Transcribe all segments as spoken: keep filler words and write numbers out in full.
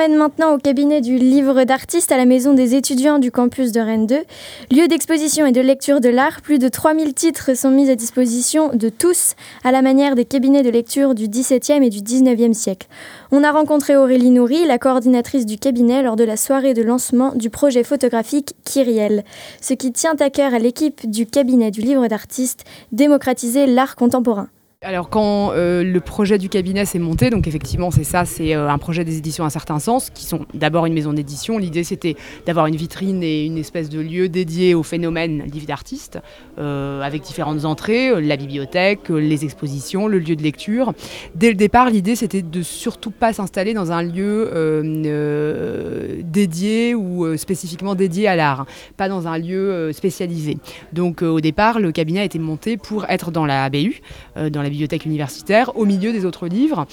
emmène maintenant au cabinet du livre d'artiste à la maison des étudiants du campus de Rennes deux. Lieu d'exposition et de lecture de l'art, plus de trois mille titres sont mis à disposition de tous, à la manière des cabinets de lecture du dix-septième et du dix-neuvième siècle. On a rencontré Aurélie Noury, la coordinatrice du cabinet, lors de la soirée de lancement du projet photographique Kyrielle. Ce qui tient à cœur à l'équipe du cabinet du livre d'artiste, démocratiser l'art contemporain. Alors quand euh, le projet du cabinet s'est monté, donc effectivement c'est ça, c'est euh, un projet des éditions à un certain sens, qui sont d'abord une maison d'édition. L'idée c'était d'avoir une vitrine et une espèce de lieu dédié au phénomène livre d'artiste, euh, avec différentes entrées, euh, la bibliothèque, euh, les expositions, le lieu de lecture. Dès le départ, l'idée c'était de surtout pas s'installer dans un lieu euh, euh, dédié ou euh, spécifiquement dédié à l'art, pas dans un lieu euh, spécialisé. Donc euh, au départ, le cabinet a été monté pour être dans la B U, euh, dans la bibliothèque universitaire, au milieu des autres livres.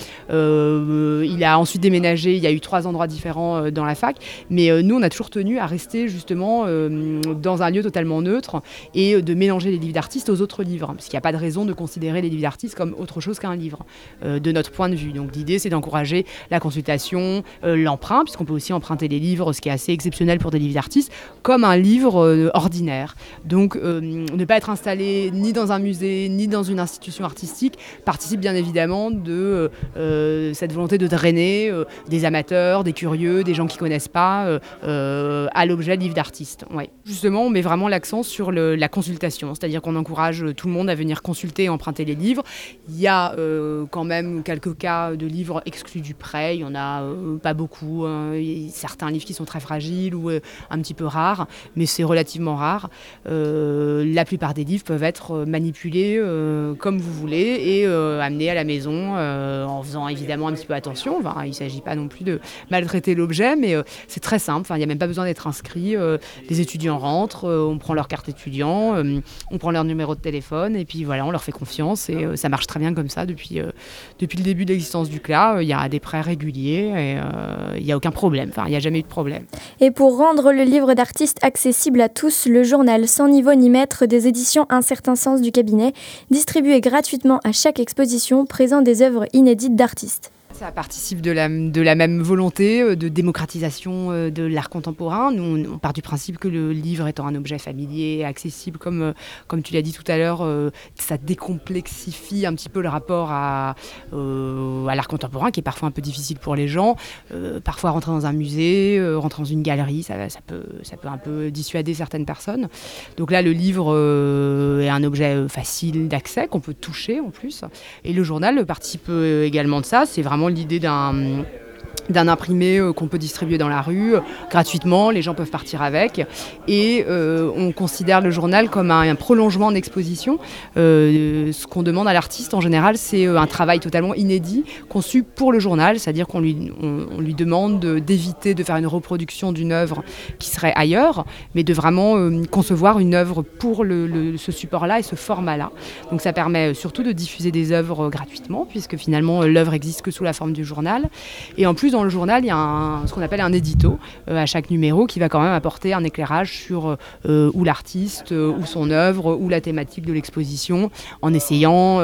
Euh, il a ensuite déménagé, il y a eu trois endroits différents euh, dans la fac, mais euh, nous on a toujours tenu à rester justement euh, dans un lieu totalement neutre et euh, de mélanger les livres d'artistes aux autres livres, parce qu'il n'y a pas de raison de considérer les livres d'artistes comme autre chose qu'un livre, euh, de notre point de vue. Donc l'idée c'est d'encourager la consultation, euh, l'emprunt, puisqu'on peut aussi emprunter les livres, ce qui est assez exceptionnel pour des livres d'artistes, comme un livre euh, ordinaire. Donc euh, ne pas être installé ni dans un musée, ni dans une institution artistique, participe bien évidemment de euh, cette volonté de drainer euh, des amateurs, des curieux, des gens qui ne connaissent pas euh, euh, à l'objet livre d'artiste. Ouais. Justement, on met vraiment l'accent sur le, la consultation, c'est-à-dire qu'on encourage tout le monde à venir consulter et emprunter les livres. Il y a euh, quand même quelques cas de livres exclus du prêt, il n'y en a euh, pas beaucoup, hein. Il y a certains livres qui sont très fragiles ou euh, un petit peu rares, mais c'est relativement rare. Euh, la plupart des livres peuvent être manipulés euh, comme vous voulez et euh, amenés à la maison euh, en faisant évidemment un petit peu attention. Enfin, il ne s'agit pas non plus de maltraiter l'objet, mais euh, c'est très simple. Enfin, il n'y a même pas besoin d'être inscrit. Euh, les étudiants rentrent, euh, on prend leur carte étudiant, euh, on prend leur numéro de téléphone et puis voilà, on leur fait confiance et euh, ça marche très bien comme ça depuis, euh, depuis le début de l'existence du C L A. Il y a des prêts réguliers et euh, il n'y a aucun problème. Enfin, il n'y a jamais eu de problème. Et pour rendre le livre d'artiste accessible à tous, le journal Sans niveau ni maître des éditions Un certain sens du cabinet, distribué gratuitement à chaque exposition, présente des œuvres inédites d'artistes. Ça participe de la, de la même volonté de démocratisation de l'art contemporain. Nous, on part du principe que le livre étant un objet familier, accessible, comme, comme tu l'as dit tout à l'heure, ça décomplexifie un petit peu le rapport à, euh, à l'art contemporain, qui est parfois un peu difficile pour les gens. Euh, parfois, rentrer dans un musée, rentrer dans une galerie, ça, ça, peut, ça peut un peu dissuader certaines personnes. Donc là, le livre euh, est un objet facile d'accès, qu'on peut toucher en plus. Et le journal participe également de ça. C'est vraiment l'idée d'un, d'un imprimé euh, qu'on peut distribuer dans la rue euh, gratuitement, les gens peuvent partir avec et euh, on considère le journal comme un, un prolongement d'exposition. Euh, ce qu'on demande à l'artiste en général, c'est euh, un travail totalement inédit conçu pour le journal, c'est-à-dire qu'on lui, on, on lui demande de, d'éviter de faire une reproduction d'une œuvre qui serait ailleurs, mais de vraiment euh, concevoir une œuvre pour le, le, ce support-là et ce format-là. Donc ça permet surtout de diffuser des œuvres gratuitement, puisque finalement l'œuvre existe que sous la forme du journal. Et en plus, dans le journal, il y a un, ce qu'on appelle un édito euh, à chaque numéro qui va quand même apporter un éclairage sur euh, où l'artiste, euh, où son œuvre, où la thématique de l'exposition, en essayant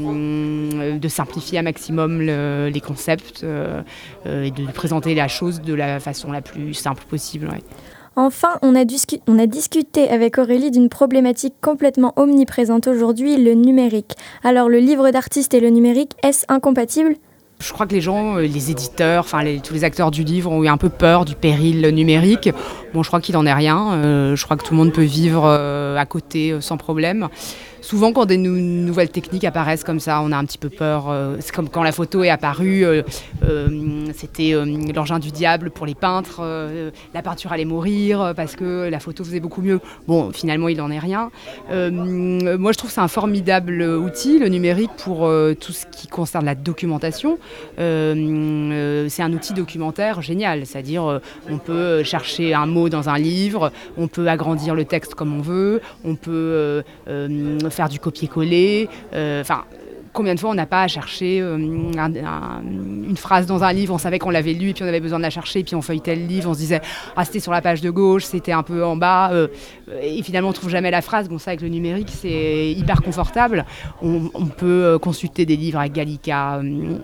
euh, de simplifier un maximum le, les concepts euh, euh, et de présenter la chose de la façon la plus simple possible. Ouais. Enfin, on a, discu- on a discuté avec Aurélie d'une problématique complètement omniprésente aujourd'hui, le numérique. Alors, le livre d'artiste et le numérique, est-ce incompatible ? Je crois que les gens, les éditeurs, enfin les, tous les acteurs du livre ont eu un peu peur du péril numérique. Bon, je crois qu'il n'en est rien. Euh, je crois que tout le monde peut vivre euh, à côté euh, sans problème. Souvent, quand des nou- nouvelles techniques apparaissent comme ça, on a un petit peu peur. Euh, c'est comme quand la photo est apparue, euh, euh, c'était euh, l'engin du diable pour les peintres. Euh, la peinture allait mourir parce que la photo faisait beaucoup mieux. Bon, finalement, il n'en est rien. Euh, moi, je trouve que c'est un formidable outil, le numérique, pour euh, tout ce qui concerne la documentation. Euh, euh, c'est un outil documentaire génial, c'est-à-dire euh, on peut chercher un mot dans un livre, on peut agrandir le texte comme on veut, on peut euh, euh, faire du copier-coller, enfin euh, combien de fois on n'a pas à chercher euh, un, un, une phrase dans un livre, on savait qu'on l'avait lu et puis on avait besoin de la chercher et puis on feuilletait le livre, on se disait ah c'était sur la page de gauche, c'était un peu en bas euh, et finalement on trouve jamais la phrase. Bon, ça avec le numérique c'est hyper confortable, on, on peut consulter des livres avec Gallica, euh,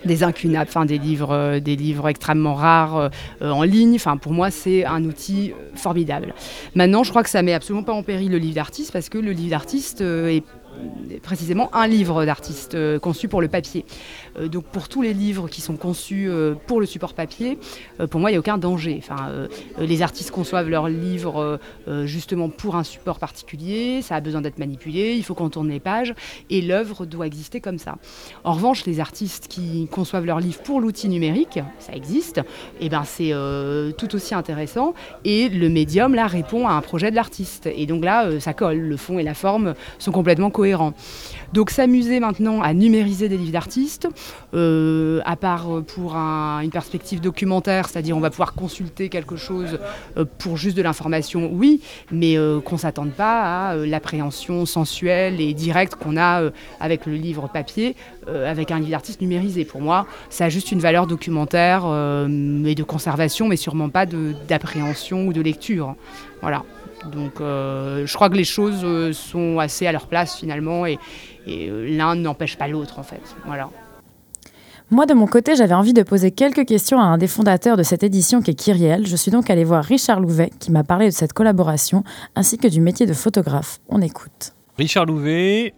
des incunables, enfin des livres, euh, des livres extrêmement rares euh, euh, en ligne. Enfin, pour moi, c'est un outil euh, formidable. Maintenant, je crois que ça met absolument pas en péril le livre d'artiste parce que le livre d'artiste euh, est précisément un livre d'artiste euh, conçu pour le papier. Euh, donc pour tous les livres qui sont conçus euh, pour le support papier, euh, pour moi il n'y a aucun danger. Enfin, euh, les artistes conçoivent leurs livres euh, justement pour un support particulier, ça a besoin d'être manipulé, il faut qu'on tourne les pages et l'œuvre doit exister comme ça. En revanche, les artistes qui conçoivent leurs livres pour l'outil numérique, ça existe, et ben c'est euh, tout aussi intéressant et le médium là répond à un projet de l'artiste. Et donc là euh, ça colle, le fond et la forme sont complètement cohérents. Donc s'amuser maintenant à numériser des livres d'artistes, euh, à part pour un, une perspective documentaire, c'est-à-dire on va pouvoir consulter quelque chose euh, pour juste de l'information, oui, mais euh, qu'on ne s'attende pas à euh, l'appréhension sensuelle et directe qu'on a euh, avec le livre papier, euh, avec un livre d'artiste numérisé. Pour moi, ça a juste une valeur documentaire euh, et de conservation, mais sûrement pas de, d'appréhension ou de lecture. Voilà. Donc euh, je crois que les choses euh, sont assez à leur place finalement et, et euh, l'un n'empêche pas l'autre en fait. Voilà. Moi, de mon côté, j'avais envie de poser quelques questions à un des fondateurs de cette édition qui est Kyrielle. Je suis donc allée voir Richard Louvet qui m'a parlé de cette collaboration ainsi que du métier de photographe. On écoute. Richard Louvet,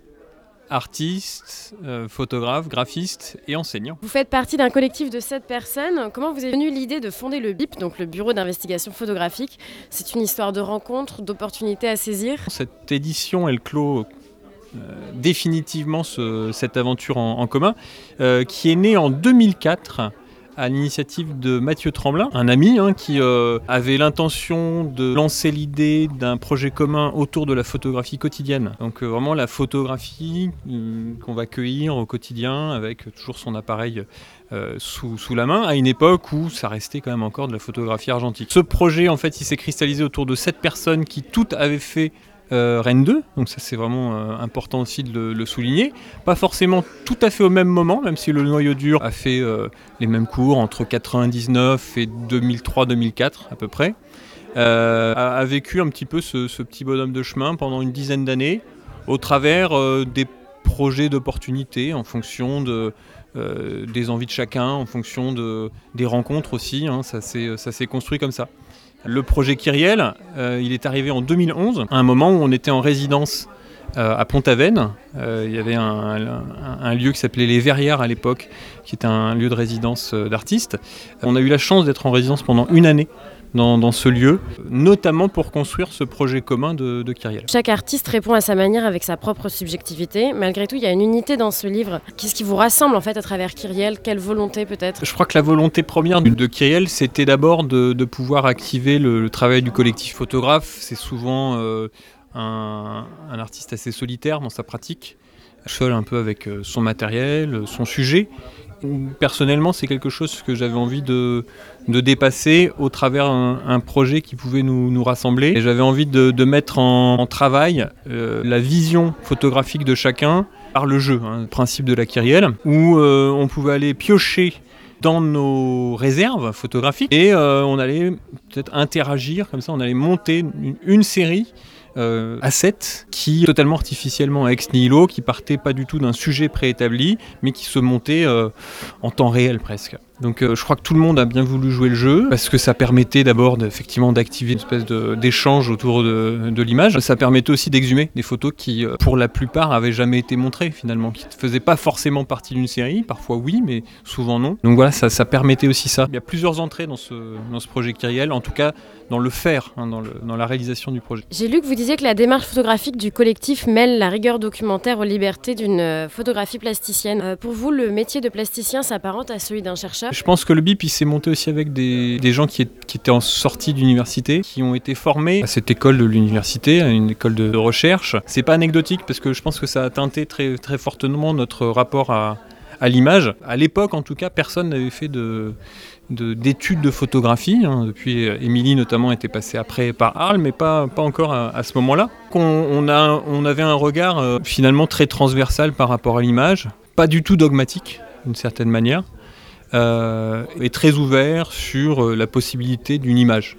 artiste, euh, photographe, graphiste et enseignant. Vous faites partie d'un collectif de sept personnes. Comment vous est venue l'idée de fonder le B I P, donc le Bureau d'investigation photographique ? C'est une histoire de rencontres, d'opportunités à saisir. Cette édition, elle clôt euh, définitivement ce, cette aventure en, en commun, euh, qui est née en deux mille quatre à l'initiative de Mathieu Tremblin, un ami hein, qui euh, avait l'intention de lancer l'idée d'un projet commun autour de la photographie quotidienne. Donc euh, vraiment la photographie euh, qu'on va cueillir au quotidien avec toujours son appareil euh, sous, sous la main, à une époque où ça restait quand même encore de la photographie argentique. Ce projet, en fait, il s'est cristallisé autour de sept personnes qui toutes avaient fait Euh, Rennes deux, donc ça c'est vraiment euh, important aussi de le, le souligner. Pas forcément tout à fait au même moment, même si le noyau dur a fait euh, les mêmes cours entre quatre-vingt-dix-neuf et deux mille trois deux mille quatre à peu près. Euh, a, a vécu un petit peu ce, ce petit bonhomme de chemin pendant une dizaine d'années au travers euh, des projets d'opportunités en fonction de, euh, des envies de chacun, en fonction de, des rencontres aussi, hein, ça, s'est, ça s'est construit comme ça. Le projet Kyrielle, euh, il est arrivé en deux mille onze, à un moment où on était en résidence euh, à Pont-Aven. Euh, il y avait un, un, un lieu qui s'appelait Les Verrières à l'époque, qui était un lieu de résidence euh, d'artistes. On a eu la chance d'être en résidence pendant une année dans, dans ce lieu, notamment pour construire ce projet commun de, de Kyrielle. Chaque artiste répond à sa manière avec sa propre subjectivité. Malgré tout, il y a une unité dans ce livre. Qu'est-ce qui vous rassemble en fait à travers Kyrielle ? Quelle volonté peut-être ? Je crois que la volonté première de Kyrielle, c'était d'abord de, de pouvoir activer le, le travail du collectif photographe. C'est souvent euh, un, un artiste assez solitaire dans sa pratique, seul un peu avec son matériel, son sujet. Personnellement, c'est quelque chose que j'avais envie de, de dépasser au travers un, un projet qui pouvait nous, nous rassembler. Et j'avais envie de, de mettre en, en travail euh, la vision photographique de chacun par le jeu, hein, le principe de la Kyrielle, où euh, on pouvait aller piocher dans nos réserves photographiques et euh, on allait peut-être interagir, comme ça on allait monter une, une série Euh, asset qui totalement artificiellement ex nihilo, qui partait pas du tout d'un sujet préétabli, mais qui se montait euh, en temps réel presque. Donc euh, je crois que tout le monde a bien voulu jouer le jeu, parce que ça permettait d'abord effectivement d'activer une espèce de, d'échange autour de, de l'image. Ça permettait aussi d'exhumer des photos qui, euh, pour la plupart, avaient jamais été montrées finalement, qui ne faisaient pas forcément partie d'une série, parfois oui, mais souvent non. Donc voilà, ça, ça permettait aussi ça. Il y a plusieurs entrées dans ce, dans ce projet Kyrielle, en tout cas dans le faire, hein, dans, le, dans la réalisation du projet. J'ai lu que vous disiez que la démarche photographique du collectif mêle la rigueur documentaire aux libertés d'une photographie plasticienne. Euh, pour vous, le métier de plasticien s'apparente à celui d'un chercheur ? Je pense que le B I P il s'est monté aussi avec des, des gens qui, est, qui étaient en sortie d'université, qui ont été formés à cette école de l'université, à une école de, de recherche. C'est pas anecdotique parce que je pense que ça a teinté très, très fortement notre rapport à, à l'image. À l'époque, en tout cas, personne n'avait fait de... De, d'études de photographie, hein. Depuis Émilie notamment était passée après par Arles, mais pas, pas encore à, à ce moment-là. On, on, a, on avait un regard euh, finalement très transversal par rapport à l'image, pas du tout dogmatique d'une certaine manière, euh, et très ouvert sur euh, la possibilité d'une image.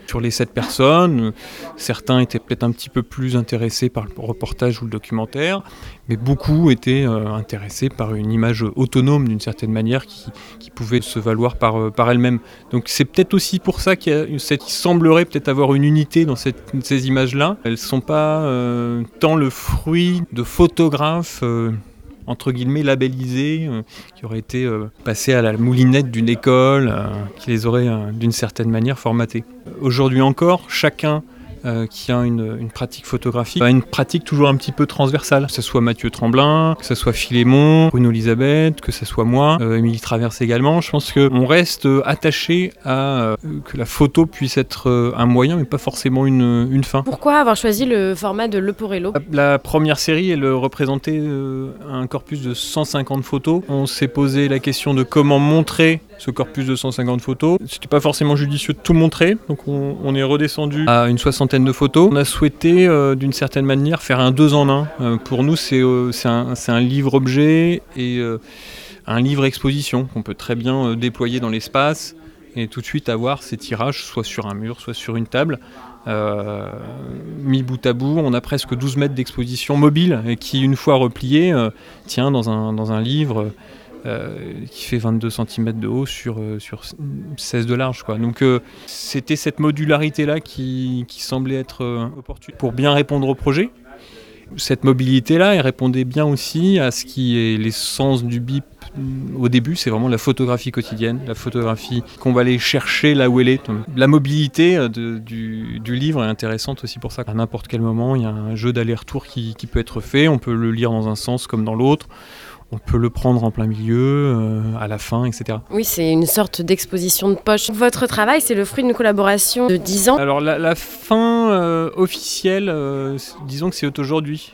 Sur les sept personnes, certains étaient peut-être un petit peu plus intéressés par le reportage ou le documentaire, mais beaucoup étaient euh, intéressés par une image autonome d'une certaine manière qui, qui pouvait se valoir par, euh, par elle-même. Donc c'est peut-être aussi pour ça qu'il y a, il semblerait peut-être avoir une unité dans cette, ces images-là. Elles ne sont pas euh, tant le fruit de photographes euh, entre guillemets labellisés, euh, qui auraient été euh, passés à la moulinette d'une école, euh, qui les aurait euh, d'une certaine manière formatés. Aujourd'hui encore, chacun Euh, qui a une, une pratique photographique, a une pratique toujours un petit peu transversale, que ce soit Mathieu Tremblin, que ce soit Philémon, Bruno Elisabeth, que ce soit moi, euh, Émilie Traverse également. Je pense qu'on reste euh, attaché à euh, que la photo puisse être euh, un moyen, mais pas forcément une, une fin. Pourquoi avoir choisi le format de Leporello ? La, la première série, elle représentait euh, un corpus de cent cinquante photos. On s'est posé la question de comment montrer ce corpus de cent cinquante photos. C'était pas forcément judicieux de tout montrer, donc on, on est redescendu à une soixantaine de photos. On a souhaité euh, d'une certaine manière faire un deux en un. Euh, pour nous, c'est, euh, c'est, un, c'est un livre-objet et euh, un livre-exposition qu'on peut très bien euh, déployer dans l'espace et tout de suite avoir ces tirages soit sur un mur, soit sur une table. Euh, mis bout à bout, on a presque douze mètres d'exposition mobile et qui, une fois replié, euh, tient dans un, dans un livre Euh, qui fait vingt-deux centimètres de haut sur, euh, sur seize de large, quoi. Donc euh, c'était cette modularité-là qui, qui semblait être euh, opportune pour bien répondre au projet. Cette mobilité-là, elle répondait bien aussi à ce qui est l'essence du B I P au début, c'est vraiment la photographie quotidienne, la photographie qu'on va aller chercher là où elle est. La mobilité de, du, du livre est intéressante aussi pour ça. À n'importe quel moment, il y a un jeu d'aller-retour qui, qui peut être fait, on peut le lire dans un sens comme dans l'autre. On peut le prendre en plein milieu, euh, à la fin, et cetera. Oui, c'est une sorte d'exposition de poche. Votre travail, c'est le fruit d'une collaboration de dix ans. Alors la, la fin euh, officielle, euh, disons que c'est aujourd'hui.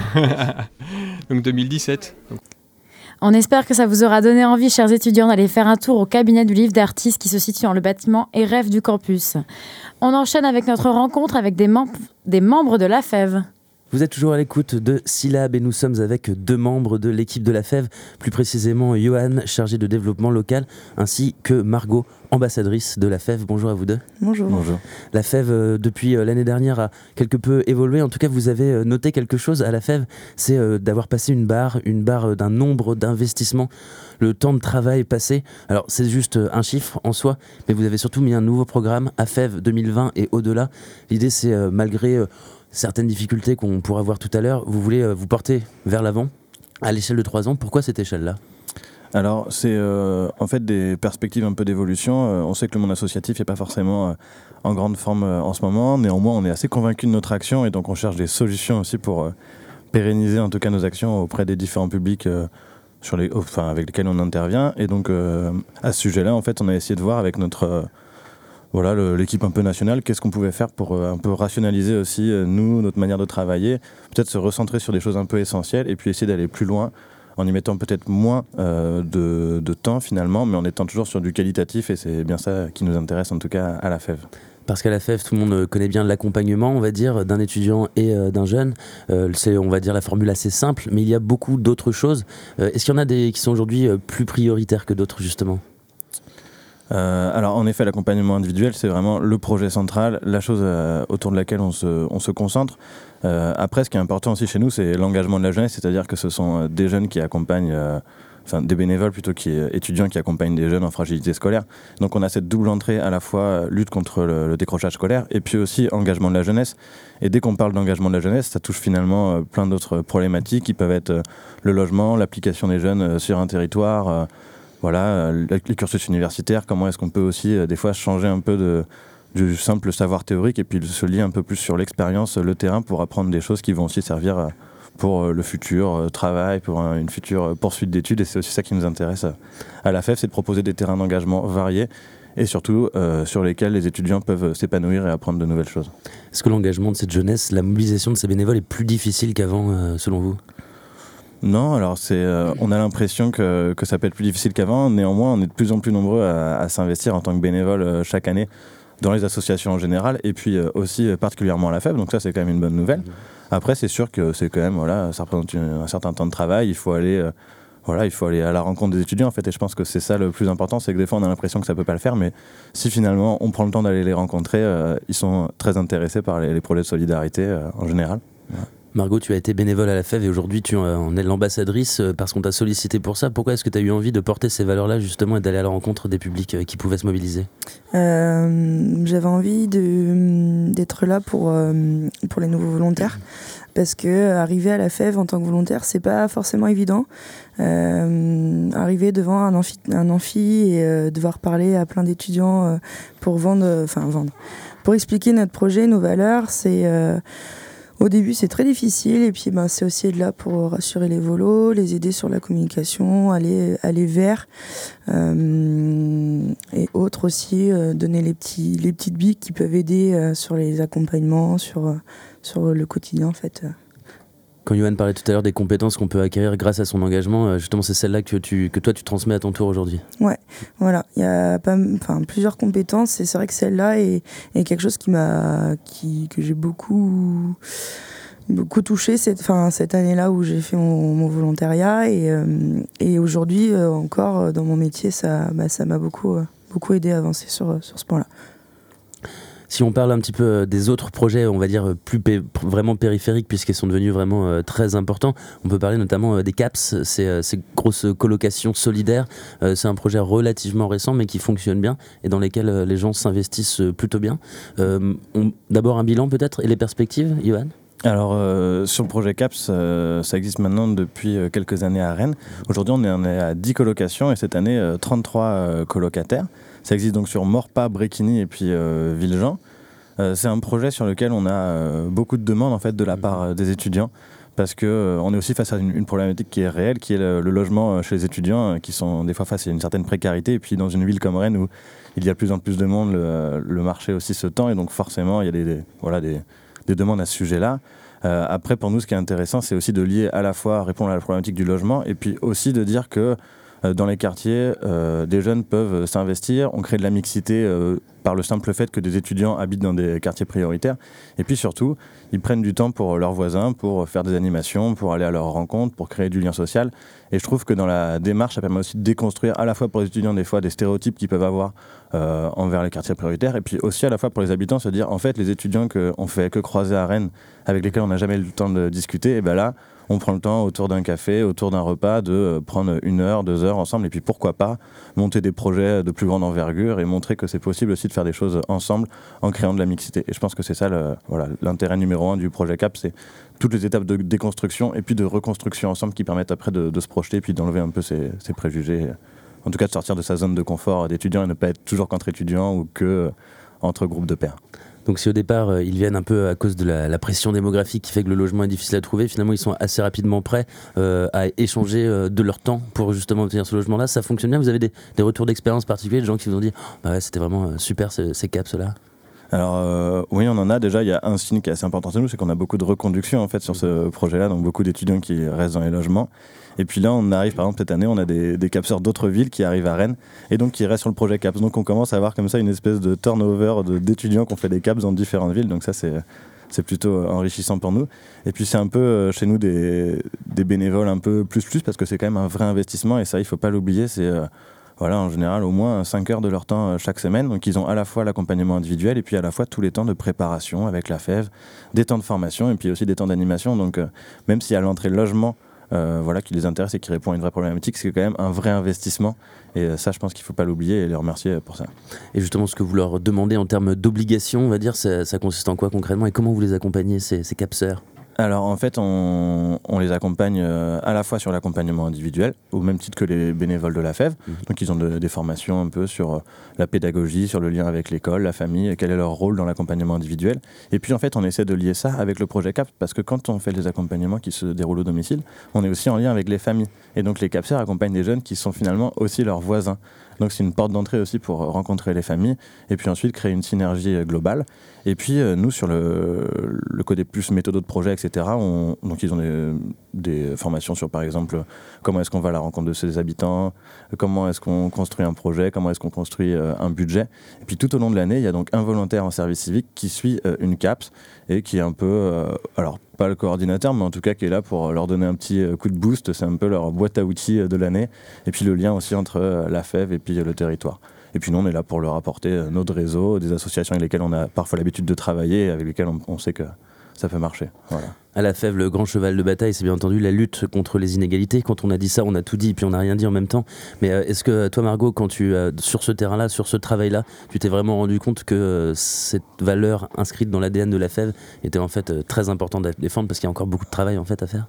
Donc deux mille dix-sept. Donc. On espère que ça vous aura donné envie, chers étudiants, d'aller faire un tour au cabinet du livre d'artistes qui se situe dans le bâtiment et rêve du campus. On enchaîne avec notre rencontre avec des, mem- des membres de la F E V. Vous êtes toujours à l'écoute de Syllab et nous sommes avec deux membres de l'équipe de la F E V, plus précisément Johan, chargé de développement local, ainsi que Margot, ambassadrice de la F E V. Bonjour à vous deux. Bonjour. Bonjour. La F E V, euh, depuis euh, l'année dernière, a quelque peu évolué. En tout cas, vous avez euh, noté quelque chose à la F E V, c'est euh, d'avoir passé une barre, une barre euh, d'un nombre d'investissements, le temps de travail passé. Alors, c'est juste euh, un chiffre en soi, mais vous avez surtout mis un nouveau programme, A F E V deux mille vingt et au-delà. L'idée, c'est euh, malgré... Euh, certaines difficultés qu'on pourra voir tout à l'heure, vous voulez euh, vous porter vers l'avant à l'échelle de trois ans. Pourquoi cette échelle-là ? Alors, c'est euh, en fait des perspectives un peu d'évolution. Euh, on sait que le monde associatif n'est pas forcément euh, en grande forme euh, en ce moment. Néanmoins, on est assez convaincu de notre action et donc on cherche des solutions aussi pour euh, pérenniser en tout cas nos actions auprès des différents publics euh, sur les, enfin, avec lesquels on intervient. Et donc, euh, à ce sujet-là, en fait, on a essayé de voir avec notre... Euh, Voilà, le, l'équipe un peu nationale, qu'est-ce qu'on pouvait faire pour euh, un peu rationaliser aussi, euh, nous, notre manière de travailler, peut-être se recentrer sur des choses un peu essentielles et puis essayer d'aller plus loin en y mettant peut-être moins euh, de, de temps finalement, mais en étant toujours sur du qualitatif et c'est bien ça qui nous intéresse en tout cas à la F E V. Parce qu'à la F E V, tout le monde connaît bien l'accompagnement, on va dire, d'un étudiant et euh, d'un jeune. Euh, c'est, on va dire, la formule assez simple, mais il y a beaucoup d'autres choses. Euh, est-ce qu'il y en a des qui sont aujourd'hui euh, plus prioritaires que d'autres, justement ? Euh, alors en effet, l'accompagnement individuel, c'est vraiment le projet central, la chose euh, autour de laquelle on se, on se concentre. Euh, après, ce qui est important aussi chez nous, c'est l'engagement de la jeunesse, c'est-à-dire que ce sont des jeunes qui accompagnent, euh, enfin des bénévoles plutôt qui étudiants qui accompagnent des jeunes en fragilité scolaire. Donc on a cette double entrée, à la fois lutte contre le, le décrochage scolaire et puis aussi engagement de la jeunesse. Et dès qu'on parle d'engagement de la jeunesse, ça touche finalement euh, plein d'autres problématiques qui peuvent être euh, le logement, l'application des jeunes euh, sur un territoire. Euh, Voilà, les cursus universitaires, comment est-ce qu'on peut aussi euh, des fois changer un peu de, du simple savoir théorique et puis se lier un peu plus sur l'expérience, le terrain pour apprendre des choses qui vont aussi servir euh, pour euh, le futur euh, travail, pour un, une future poursuite d'études et c'est aussi ça qui nous intéresse à, à la F E V, c'est de proposer des terrains d'engagement variés et surtout euh, sur lesquels les étudiants peuvent s'épanouir et apprendre de nouvelles choses. Est-ce que l'engagement de cette jeunesse, la mobilisation de ces bénévoles est plus difficile qu'avant euh, selon vous ? Non, alors c'est, euh, on a l'impression que, que ça peut être plus difficile qu'avant. Néanmoins, on est de plus en plus nombreux à, à s'investir en tant que bénévole euh, chaque année dans les associations en général et puis euh, aussi euh, particulièrement à la F E V. Donc ça, c'est quand même une bonne nouvelle. Après, c'est sûr que c'est quand même, voilà, ça représente une, un certain temps de travail. Il faut aller euh, voilà, il faut aller à la rencontre des étudiants en fait, et je pense que c'est ça le plus important, c'est que des fois on a l'impression que ça peut pas le faire, mais si finalement on prend le temps d'aller les rencontrer, euh, ils sont très intéressés par les, les projets de solidarité euh, en général. Voilà. Margot, tu as été bénévole à la F E V et aujourd'hui tu en es l'ambassadrice parce qu'on t'a sollicité pour ça. Pourquoi est-ce que tu as eu envie de porter ces valeurs-là justement et d'aller à la rencontre des publics qui pouvaient se mobiliser ? euh, J'avais envie de, d'être là pour, euh, pour les nouveaux volontaires parce que arriver à la F E V en tant que volontaire, c'est pas forcément évident. Euh, arriver devant un amphi, un amphi et euh, devoir parler à plein d'étudiants euh, pour vendre, enfin vendre, pour expliquer notre projet, nos valeurs, c'est... Euh, Au début, c'est très difficile, et puis ben, c'est aussi être là pour rassurer les volos, les aider sur la communication, aller, aller vers, euh, et autres aussi, euh, donner les, petits, les petites billes qui peuvent aider euh, sur les accompagnements, sur, euh, sur le quotidien en fait. Quand Yoann parlait tout à l'heure des compétences qu'on peut acquérir grâce à son engagement, justement c'est celle-là que, tu, que toi tu transmets à ton tour aujourd'hui. Ouais, voilà, il y a pas, enfin, plusieurs compétences et c'est vrai que celle-là est, est quelque chose qui m'a, qui, que j'ai beaucoup, beaucoup touché cette, enfin, cette année-là où j'ai fait mon, mon volontariat et, euh, et aujourd'hui euh, encore dans mon métier ça, bah, ça m'a beaucoup, euh, beaucoup aidé à avancer sur, sur ce point-là. Si on parle un petit peu des autres projets, on va dire plus pé- vraiment périphériques puisqu'ils sont devenus vraiment euh, très importants, on peut parler notamment euh, des CAPS, ces, euh, ces grosses colocations solidaires. Euh, c'est un projet relativement récent mais qui fonctionne bien et dans lesquels euh, les gens s'investissent euh, plutôt bien. Euh, on, d'abord un bilan peut-être et les perspectives, Yoann ? Alors euh, sur le projet CAPS, euh, ça existe maintenant depuis euh, quelques années à Rennes. Aujourd'hui on est, on est à dix colocations et cette année euh, trente-trois euh, colocataires. Ça existe donc sur Morpa, Bréquigny et puis euh, Villejean. Euh, c'est un projet sur lequel on a euh, beaucoup de demandes en fait, de la part euh, des étudiants parce qu'on euh, est aussi face à une, une problématique qui est réelle, qui est le, le logement chez les étudiants euh, qui sont des fois face à une certaine précarité. Et puis dans une ville comme Rennes où il y a de plus en plus de monde, le, le marché aussi se tend et donc forcément il y a des, des, voilà, des, des demandes à ce sujet-là. Euh, après pour nous ce qui est intéressant c'est aussi de lier à la fois répondre à la problématique du logement et puis aussi de dire que dans les quartiers, euh, des jeunes peuvent s'investir, on crée de la mixité euh, par le simple fait que des étudiants habitent dans des quartiers prioritaires. Et puis surtout, ils prennent du temps pour leurs voisins, pour faire des animations, pour aller à leurs rencontres, pour créer du lien social. Et je trouve que dans la démarche, ça permet aussi de déconstruire à la fois pour les étudiants des fois des stéréotypes qu'ils peuvent avoir euh, envers les quartiers prioritaires et puis aussi à la fois pour les habitants se dire en fait les étudiants qu'on fait que croiser à Rennes, avec lesquels on n'a jamais eu le temps de discuter, et ben là, on prend le temps autour d'un café, autour d'un repas, de prendre une heure, deux heures ensemble, et puis pourquoi pas monter des projets de plus grande envergure et montrer que c'est possible aussi de faire des choses ensemble en créant de la mixité. Et je pense que c'est ça le, voilà, l'intérêt numéro un du projet CAP, c'est toutes les étapes de déconstruction et puis de reconstruction ensemble qui permettent après de, de se projeter et puis d'enlever un peu ces, ces préjugés. En tout cas de sortir de sa zone de confort d'étudiant et ne pas être toujours qu'entre étudiants ou que entre groupes de pairs. Donc si au départ euh, ils viennent un peu à cause de la, la pression démographique qui fait que le logement est difficile à trouver, finalement ils sont assez rapidement prêts euh, à échanger euh, de leur temps pour justement obtenir ce logement-là. Ça fonctionne bien. Vous avez des, des retours d'expérience particuliers, des gens qui vous ont dit oh, bah ouais, c'était vraiment euh, super ces, ces CAPS-là? Alors euh, oui, on en a déjà. Il y a un signe qui est assez important chez nous, c'est qu'on a beaucoup de reconduction en fait sur ce projet-là, donc beaucoup d'étudiants qui restent dans les logements. Et puis là, on arrive, par exemple, cette année, on a des, des capseurs d'autres villes qui arrivent à Rennes et donc qui restent sur le projet CAPS. Donc on commence à avoir comme ça une espèce de turnover de, d'étudiants qui ont fait des CAPS dans différentes villes. Donc ça, c'est, c'est plutôt enrichissant pour nous. Et puis c'est un peu chez nous des, des bénévoles un peu plus plus parce que c'est quand même un vrai investissement et ça, il ne faut pas l'oublier. C'est euh, voilà, en général au moins cinq heures de leur temps chaque semaine. Donc ils ont à la fois l'accompagnement individuel et puis à la fois tous les temps de préparation avec la F E V, des temps de formation et puis aussi des temps d'animation. Donc euh, même si à l'entrée le logement, Euh, voilà, qui les intéresse et qui répond à une vraie problématique, c'est quand même un vrai investissement et euh, ça je pense qu'il ne faut pas l'oublier et les remercier pour ça. Et justement ce que vous leur demandez en termes d'obligation, on va dire, ça, ça consiste en quoi concrètement et comment vous les accompagnez ces, ces capseurs? Alors en fait on, on les accompagne euh, à la fois sur l'accompagnement individuel au même titre que les bénévoles de la F E V. Mmh. Donc ils ont de, des formations un peu sur euh, la pédagogie, sur le lien avec l'école, la famille, quel est leur rôle dans l'accompagnement individuel. Et puis en fait on essaie de lier ça avec le projet CAP parce que quand on fait les accompagnements qui se déroulent au domicile, on est aussi en lien avec les familles. Et donc les capseurs accompagnent des jeunes qui sont finalement aussi leurs voisins. Donc c'est une porte d'entrée aussi pour rencontrer les familles et puis ensuite créer une synergie globale. Et puis euh, nous sur le, le côté plus méthode de projet, et cetera, on, donc ils ont des, des formations sur par exemple comment est-ce qu'on va à la rencontre de ses habitants, comment est-ce qu'on construit un projet, comment est-ce qu'on construit euh, un budget. Et puis tout au long de l'année, il y a donc un volontaire en service civique qui suit euh, une CAPS et qui est un peu... Euh, alors pas le coordinateur, mais en tout cas qui est là pour leur donner un petit coup de boost. C'est un peu leur boîte à outils de l'année. Et puis le lien aussi entre la F E V et puis le territoire. Et puis nous, on est là pour leur apporter notre réseau, des associations avec lesquelles on a parfois l'habitude de travailler et avec lesquelles on, on sait que ça peut marcher. Voilà. À la F E V, le grand cheval de bataille, c'est bien entendu la lutte contre les inégalités. Quand on a dit ça, on a tout dit et puis on n'a rien dit en même temps. Mais euh, est-ce que toi, Margot, quand tu, euh, sur ce terrain-là, sur ce travail-là, tu t'es vraiment rendu compte que euh, cette valeur inscrite dans l'A D N de la F E V était en fait euh, très importante à défendre parce qu'il y a encore beaucoup de travail en fait à faire?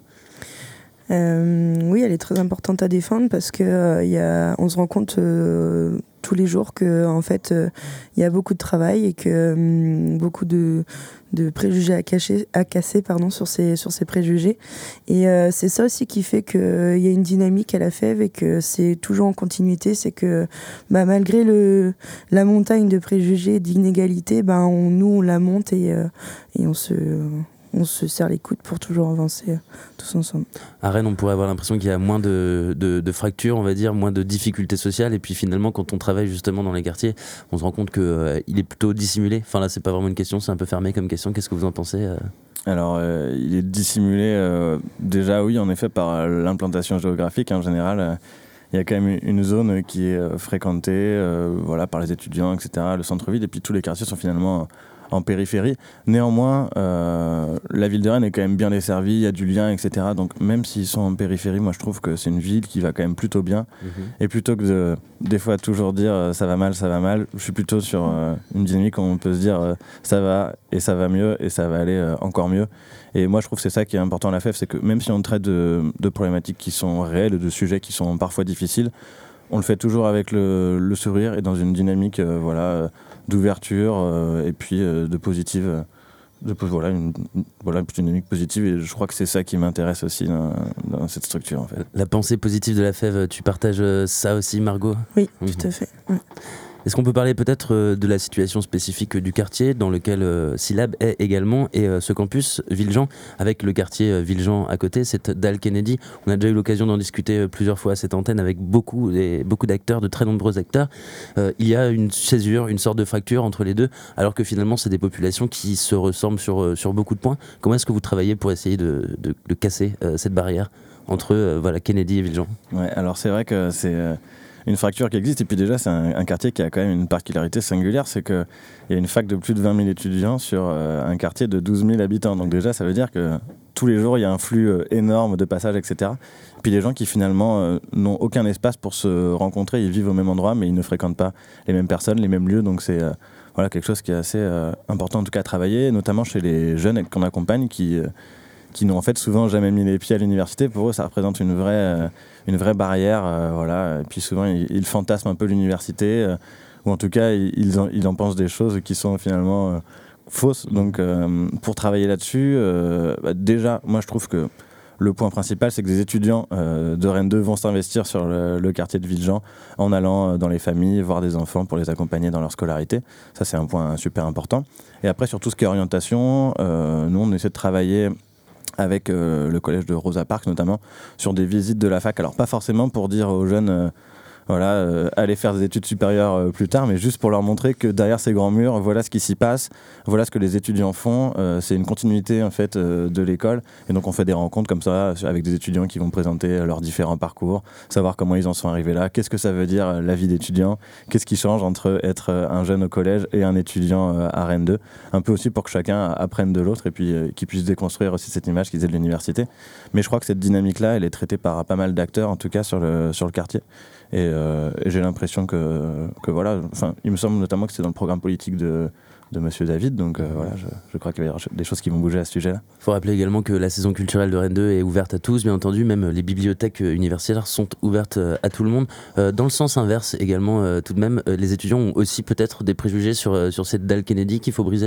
Euh, oui, elle est très importante à défendre parce que euh, y a, on se rend compte euh, tous les jours que en fait il euh, y a beaucoup de travail et que hum, beaucoup de, de préjugés à, cacher, à casser pardon, sur ces, sur ces préjugés. Et euh, c'est ça aussi qui fait qu'il euh, y a une dynamique à la F E V et que c'est toujours en continuité. C'est que bah, malgré le, la montagne de préjugés, d'inégalités, bah, on, nous on la monte et, euh, et on se... on se serre les coudes pour toujours avancer euh, tous ensemble. À Rennes, on pourrait avoir l'impression qu'il y a moins de, de, de fractures, on va dire, moins de difficultés sociales. Et puis finalement, quand on travaille justement dans les quartiers, on se rend compte qu'il euh, est plutôt dissimulé. Enfin là, c'est pas vraiment une question, c'est un peu fermé comme question. Qu'est-ce que vous en pensez euh Alors, euh, il est dissimulé, euh, déjà oui, en effet, par l'implantation géographique. En général, euh, il y a quand même une zone qui est euh, fréquentée euh, voilà, par les étudiants, et cetera, le centre-ville. Et puis tous les quartiers sont finalement... en périphérie. Néanmoins, euh, la ville de Rennes est quand même bien desservie, il y a du lien, et cetera. Donc même s'ils sont en périphérie, moi je trouve que c'est une ville qui va quand même plutôt bien. Mmh. Et plutôt que de, des fois, toujours dire euh, ça va mal, ça va mal, je suis plutôt sur euh, une dynamique où on peut se dire euh, ça va et ça va mieux et ça va aller euh, encore mieux. Et moi je trouve que c'est ça qui est important à la F E V, c'est que même si on traite de, de problématiques qui sont réelles, de sujets qui sont parfois difficiles, on le fait toujours avec le, le sourire et dans une dynamique euh, voilà, euh, d'ouverture euh, et puis euh, de positive. Euh, de, voilà, une, voilà, une dynamique positive et je crois que c'est ça qui m'intéresse aussi dans, dans cette structure en fait. La pensée positive de la F E V, tu partages ça aussi, Margot? Oui, mmh. tout à fait. Mmh. Est-ce qu'on peut parler peut-être de la situation spécifique du quartier dans lequel euh, Syllab est également et euh, ce campus Villejean avec le quartier euh, Villejean à côté, cette dalle Kennedy. On a déjà eu l'occasion d'en discuter euh, plusieurs fois à cette antenne avec beaucoup, et, beaucoup d'acteurs, de très nombreux acteurs. Euh, il y a une césure, une sorte de fracture entre les deux alors que finalement c'est des populations qui se ressemblent sur, euh, sur beaucoup de points. Comment est-ce que vous travaillez pour essayer de, de, de casser euh, cette barrière entre euh, voilà, Kennedy et Villejean? Ouais, alors c'est vrai que c'est... Euh... une fracture qui existe et puis déjà c'est un, un quartier qui a quand même une particularité singulière, c'est qu'il y a une fac de plus de vingt mille étudiants sur euh, un quartier de douze mille habitants, donc déjà ça veut dire que tous les jours il y a un flux euh, énorme de passages, etc. Puis des gens qui finalement euh, n'ont aucun espace pour se rencontrer, ils vivent au même endroit mais ils ne fréquentent pas les mêmes personnes, les mêmes lieux, donc c'est euh, voilà, quelque chose qui est assez euh, important en tout cas à travailler, notamment chez les jeunes qu'on accompagne qui... Euh, qui n'ont en fait souvent jamais mis les pieds à l'université. Pour eux, ça représente une vraie, euh, une vraie barrière. Euh, voilà. Et puis souvent, ils, ils fantasment un peu l'université, euh, ou en tout cas, ils en, ils en pensent des choses qui sont finalement euh, fausses. Donc, euh, pour travailler là-dessus, euh, bah, déjà, moi, je trouve que le point principal, c'est que des étudiants euh, de Rennes deux vont s'investir sur le, le quartier de Villejean en allant dans les familles, voir des enfants pour les accompagner dans leur scolarité. Ça, c'est un point super important. Et après, sur tout ce qui est orientation, euh, nous, on essaie de travailler avec euh, le collège de Rosa Parks notamment, sur des visites de la fac. Alors pas forcément pour dire aux jeunes euh, voilà, euh, aller faire des études supérieures euh, plus tard, mais juste pour leur montrer que derrière ces grands murs, voilà ce qui s'y passe, voilà ce que les étudiants font. Euh, c'est une continuité en fait euh, de l'école, et donc on fait des rencontres comme ça avec des étudiants qui vont présenter leurs différents parcours, savoir comment ils en sont arrivés là, qu'est-ce que ça veut dire la vie d'étudiant, qu'est-ce qui change entre être un jeune au collège et un étudiant euh, à Rennes deux, un peu aussi pour que chacun apprenne de l'autre et puis euh, qu'il puisse déconstruire aussi cette image qu'ils aient de l'université. Mais je crois que cette dynamique-là, elle est traitée par pas mal d'acteurs, en tout cas sur le, sur le quartier. Et, euh, et j'ai l'impression que, que voilà, enfin, il me semble notamment que c'est dans le programme politique de, de Monsieur David, donc euh, voilà, je, je crois qu'il va y avoir des choses qui vont bouger à ce sujet-là. Il faut rappeler également que la saison culturelle de Rennes deux est ouverte à tous, bien entendu, même les bibliothèques universitaires sont ouvertes à tout le monde. Euh, dans le sens inverse également, euh, tout de même, euh, les étudiants ont aussi peut-être des préjugés sur, euh, sur cette dalle Kennedy qu'il faut briser ?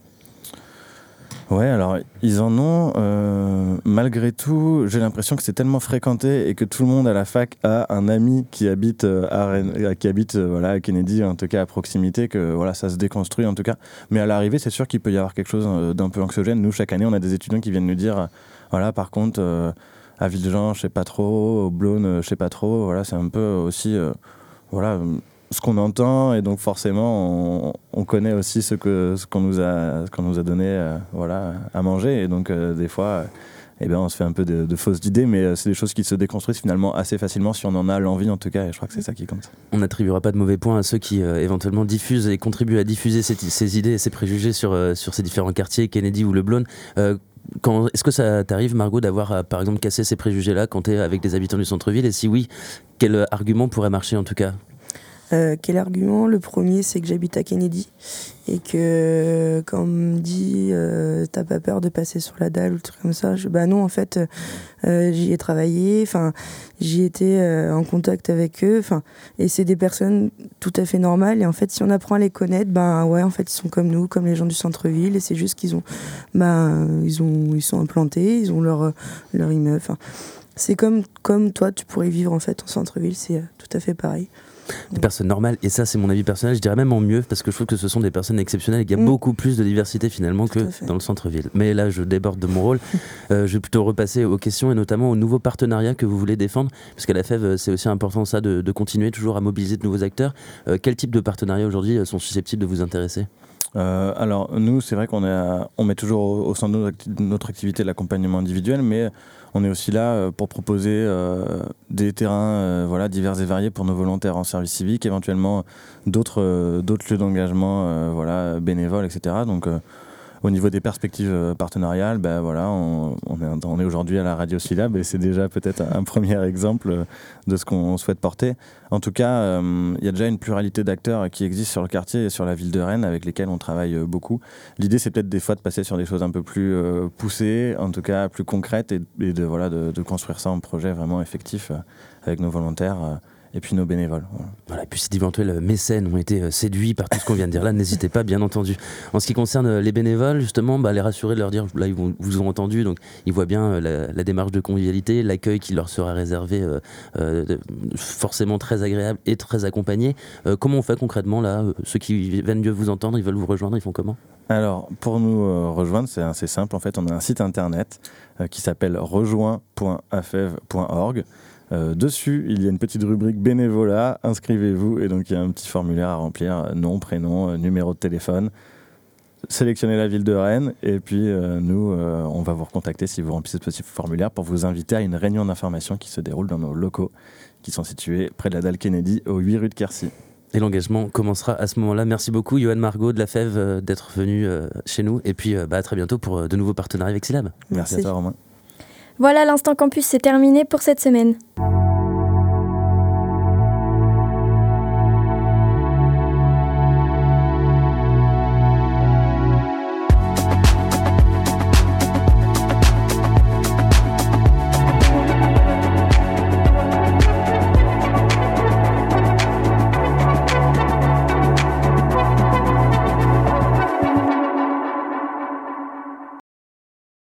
Ouais, alors ils en ont. Euh, malgré tout, j'ai l'impression que c'est tellement fréquenté et que tout le monde à la fac a un ami qui habite à Rennes, qui habite voilà à Kennedy, en tout cas à proximité, que voilà ça se déconstruit en tout cas. Mais à l'arrivée, c'est sûr qu'il peut y avoir quelque chose d'un peu anxiogène. Nous, chaque année, on a des étudiants qui viennent nous dire, voilà, par contre, euh, à Villejean, je sais pas trop, au Blône, je sais pas trop. Voilà, c'est un peu aussi, euh, voilà. ce qu'on entend, et donc forcément on, on connaît aussi ce que ce qu'on nous a ce qu'on nous a donné euh, voilà à manger, et donc euh, des fois euh, eh bien on se fait un peu de, de fausses idées, mais euh, c'est des choses qui se déconstruisent finalement assez facilement si on en a l'envie, en tout cas, et je crois que c'est ça qui compte. On n'attribuera pas de mauvais points à ceux qui euh, éventuellement diffusent et contribuent à diffuser ces, ces idées et ces préjugés sur, euh, sur ces différents quartiers, Kennedy ou Le Blône. Euh, Quand, est-ce que ça t'arrive, Margot, d'avoir euh, par exemple cassé ces préjugés-là quand tu es avec des habitants du centre-ville, et si oui, quel argument pourrait marcher en tout cas? Euh, quel argument? Le premier, c'est que j'habite à Kennedy et que quand on me dit euh, t'as pas peur de passer sur la dalle ou le truc comme ça, je, bah non, en fait euh, j'y ai travaillé, enfin j'y étais euh, en contact avec eux, enfin, et c'est des personnes tout à fait normales, et en fait si on apprend à les connaître, ben ouais, en fait ils sont comme nous, comme les gens du centre-ville, et c'est juste qu'ils ont ben ils ont ils sont implantés, ils ont leur leur immeuble, enfin c'est comme comme toi tu pourrais vivre en fait en centre-ville, c'est euh, tout à fait pareil. Des personnes normales, et ça c'est mon avis personnel, je dirais même en mieux, parce que je trouve que ce sont des personnes exceptionnelles et qu'il y a mmh. beaucoup plus de diversité finalement que dans le centre-ville. Mais là je déborde de mon rôle, euh, je vais plutôt repasser aux questions et notamment aux nouveaux partenariats que vous voulez défendre, parce qu'à la F E V c'est aussi important ça de, de continuer toujours à mobiliser de nouveaux acteurs. Euh, quel type de partenariats aujourd'hui sont susceptibles de vous intéresser ? Euh, alors nous c'est vrai qu'on est à, on met toujours au, au centre de notre, acti- de notre activité l'accompagnement individuel, mais on est aussi là euh, pour proposer euh, des terrains euh, voilà, divers et variés pour nos volontaires en service civique, éventuellement d'autres, euh, d'autres lieux d'engagement euh, voilà, bénévoles, et cetera. Donc euh, au niveau des perspectives euh, partenariales, ben, voilà, on, on, est, on est aujourd'hui à la Radio Syllab, et c'est déjà peut-être un premier exemple de ce qu'on souhaite porter. En tout cas, euh, il y a déjà une pluralité d'acteurs qui existent sur le quartier et sur la ville de Rennes, avec lesquels on travaille euh, beaucoup. L'idée, c'est peut-être des fois de passer sur des choses un peu plus euh, poussées, en tout cas plus concrètes, et, et de, voilà, de, de construire ça en projet vraiment effectif euh, avec nos volontaires euh, et puis nos bénévoles. Voilà. Voilà, et puis si d'éventuels mécènes ont été séduits par tout ce qu'on vient de dire là, n'hésitez pas, bien entendu. En ce qui concerne les bénévoles, justement, bah, les rassurer, de leur dire, là ils vont, vous ont entendu, donc ils voient bien la, la démarche de convivialité, l'accueil qui leur sera réservé, euh, euh, forcément très agréable et très accompagné. Euh, comment on fait concrètement là? Ceux qui viennent mieux vous entendre, ils veulent vous rejoindre, ils font comment? Alors, pour nous euh, rejoindre, c'est assez simple. En fait, on a un site internet euh, qui s'appelle rejoint point a f e v point org. Euh, dessus, il y a une petite rubrique bénévolat, inscrivez-vous, et donc il y a un petit formulaire à remplir, nom, prénom, euh, numéro de téléphone. Sélectionnez la ville de Rennes, et puis euh, nous, euh, on va vous recontacter si vous remplissez ce petit formulaire pour vous inviter à une réunion d'information qui se déroule dans nos locaux, qui sont situés près de la dalle Kennedy, au huit rue de Quercy. Et l'engagement commencera à ce moment-là. Merci beaucoup, Johan Margot de la F E V, euh, d'être venu euh, chez nous, et puis euh, bah, à très bientôt pour euh, de nouveaux partenariats avec Syllab. Merci, Merci à toi, Romain. Voilà, l'instant campus, c'est terminé pour cette semaine.